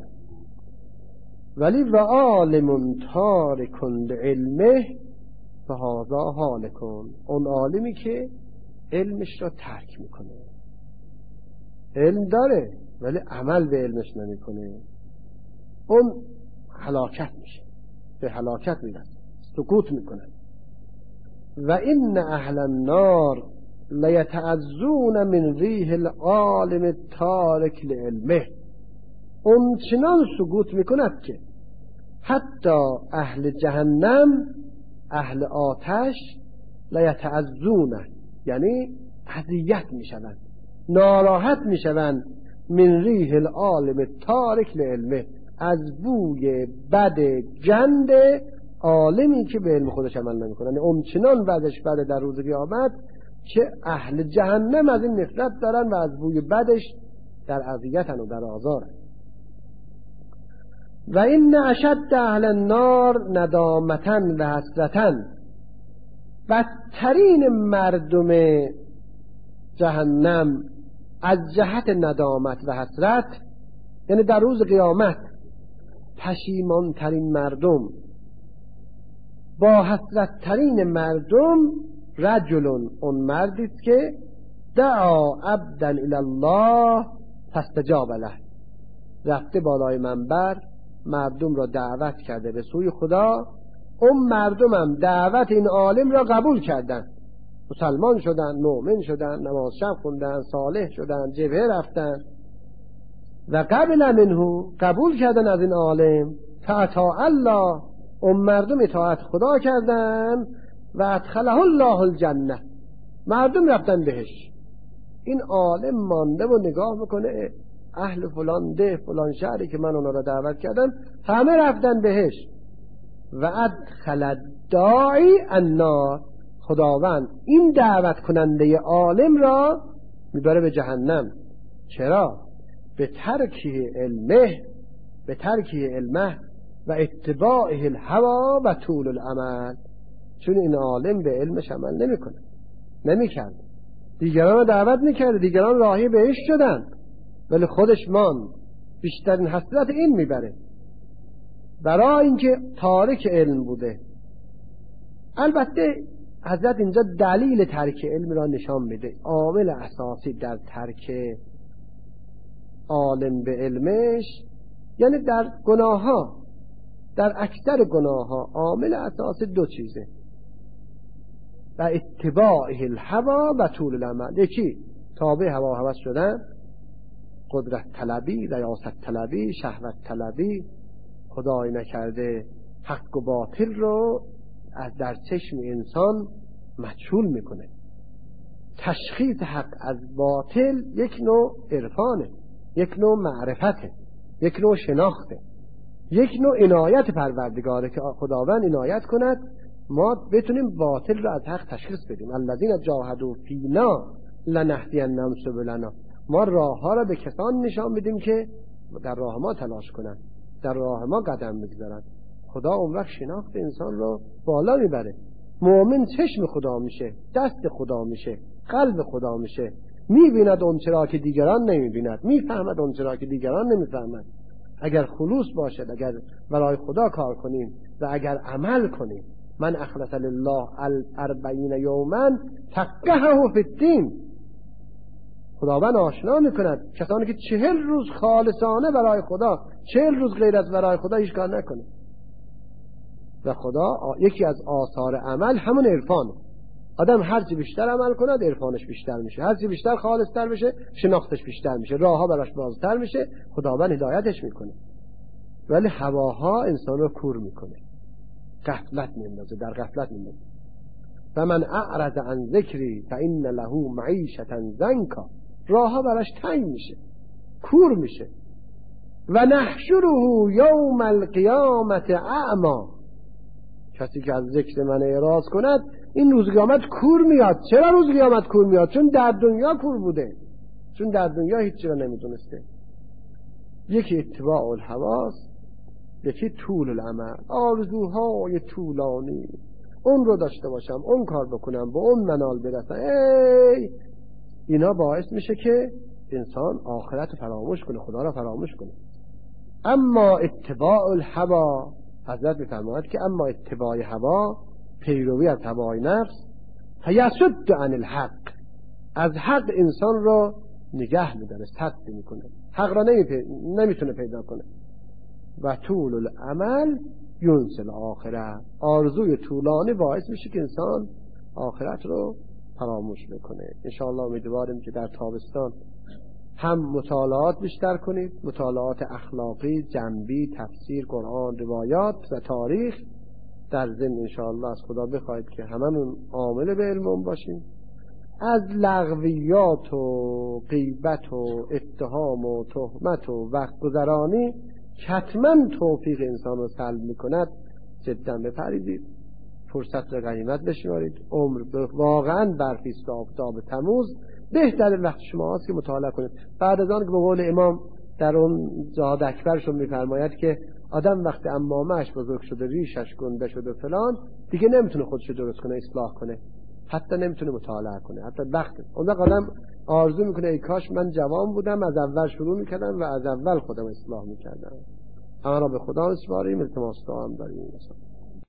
ولی و عالم تارک لعلمه فهذا هالکون، اون عالمی که علمش را ترک میکنه، علم داره ولی عمل به علمش نمیکنه، اون هلاکت میشه، به هلاکت میرسه، سقوط میکنه. و این اهل النار لیتعذون من ریح العالم التارک لعلمه، اون چنان سقوط میکند که حتی اهل جهنم، اهل آتش، لیتعذون، یعنی اذیت میشوند، ناراحت میشوند، من ریح العالم التارک لعلمه، از بوی بد گند عالمی که به علم خودش عمل نمیکنه. یعنی اون چنان بعدش بعد در روز قیامت که اهل جهنم از این نفرت دارن و از بوی بدش در اذیتن و در آزارن. و این اشد اهل النار ندامتن و حسرتن، بدترین مردم جهنم از جهت ندامت و حسرت، یعنی در روز قیامت پشیمان ترین مردم، با حسرت ترین مردم، رجلون، اون مردی است که دعا عبدا الی الله فاستجاب له، رفته بالای منبر مردم را دعوت کرده به سوی خدا، اون مردم هم دعوت این عالم را قبول کردن، مسلمان شدن، مؤمن شدن، نماز شب خوندن، صالح شدن، جبهه رفتن و قبل منه، قبول کردن از این عالم، فاطاع الله، اون مردم اطاعت خدا کردن و ادخله الله الجنه، مردم رفتن بهش. این عالم مانده و نگاه میکنه اهل فلان ده فلان شهری که من اونا را دعوت کردم همه رفتن بهش. و ادخل الداعی النار، خداوند این دعوت کننده عالم را میبره به جهنم. چرا؟ به ترکی علمه، به ترکی علمه و اتباعه الهوا و طول العمل، چون این عالم به علمش عمل نمیکنه، نمیکرد، دیگران رو دعوت میکرد، دیگران راهی بهش شدن، ولی خودش مان. بیشترین حسرت این میبره برای اینکه تارک علم بوده. البته حضرت اینجا دلیل ترک علم را نشان میده. عامل اساسی در ترک عالم به علمش، یعنی در گناه ها، در اکثر گناه ها عامل اساسی دو چیزه: و اتباعه الهوا و طول العمل. یکی تابع هوا و هوس شدن، قدرت طلبی، ریاست طلبی، شهوت طلبی، خدای نکرده حق و باطل رو از در چشم انسان مجهول میکنه. تشخیص حق از باطل یک نوع عرفانه، یک نوع معرفته، یک نوع شناخته، یک نوع عنایت پروردگاره که خداوند عنایت کند ما بتونیم باطل رو از حق تشخیص بدیم. الذین جاهدوا فینا لنهدینهم سبلنا، ما راه ها را به کسان نشان بدیم که در راه ما تلاش کنند، در راه ما قدم بگذارند. خدا اون وقت شناخت انسان رو بالا میبره. مؤمن چشم خدا میشه، دست خدا میشه، قلب خدا میشه، میبیند اون چرا که دیگران نمیبیند، میفهمد اون چرا که دیگران نمیفهمد. اگر خلوص باشد، اگر برای خدا کار کنیم و اگر عمل کنیم، من اخلص لله الاربعین یوما فقهه فی الدین، خداوند آشنا میکند کسانی که چهل روز خالصانه برای خدا، چهل روز غیر از برای خدا هیچ کار نکنه. و خدا یکی از آثار عمل همون عرفانه. آدم هرچی بیشتر عمل کند عرفانش بیشتر میشه، هرچی بیشتر خالصتر بشه شناختش بیشتر میشه، راهها براش بازتر میشه، خداوند هدایتش میکنه. ولی هواها انسان رو کور میکنه، غفلت میندازه، در غفلت میندازه. و من اعرض عن ذکری فإن له معیشة ضنکا، راهها براش تنگ میشه، کور میشه. و نحشره یوم القیامت اعما، کسی که از ذکر من اعراض کند این روز قیامت کور میاد. چرا روز قیامت کور میاد؟ چون در دنیا کور بوده، چون در دنیا هیچ چیز نمیدونسته. یکی اتباع الهواس، یکی طول العمل، آرزوهای طولانی، اون رو داشته باشم، اون کار بکنم، به اون منال برسم. ای اینا باعث میشه که انسان آخرت رو فراموش کنه، خدا رو فراموش کنه. اما اتباع الهوا، حضرت میفرماید که اما اتباع هوا، پیروی از هوای نفس، فیصد عن الحق، از حق انسان رو نگه میداره، صد میکنه، حق را نمیتونه پیدا کنه. و طول العمل یونسل آخرت، آرزوی طولانی باعث میشه که انسان آخرت رو فراموش بکنه. انشاءالله امیدواریم که در تابستان هم مطالعات بیشتر کنید، مطالعات اخلاقی، جنبی، تفسیر قرآن، روایات و تاریخ. در ضمن انشاءالله از خدا بخواید که هممون عامل به علم باشیم، از لغویات و غیبت و اتهام و تهمت و وقت گذرانی که حتما توفیق انسان رو سلب میکند جدا بپریزید. فرصت را غنیمت بشمارید. عمر واقعا برفیست آفتاب تموز بهترین وقت شما هست که مطالعه کنید. بعد از آن که به قول امام در اون جهاد اکبرشون میفرماید که آدم وقتی عمامه‌اش بزرگ شده، ریشش گنده شده فلان، دیگه نمیتونه خودشو درست کنه، اصلاح کنه، حتی نمیتونه مطالعه کنه، حتی وقت اون وقت آدم آرزو میکنه ای کاش من جوان بودم، از اول شروع میکردم و از اول خودم اصلاح میکردم. اما را به خدا اسپاریم، التماس دعا هم داریم.